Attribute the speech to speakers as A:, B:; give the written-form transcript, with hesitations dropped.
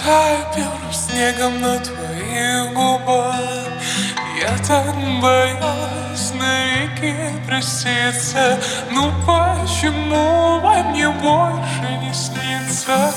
A: Таю первым снегом на твоих губах. Я так боюсь навеки проститься. Ну почему во мне больше не снится?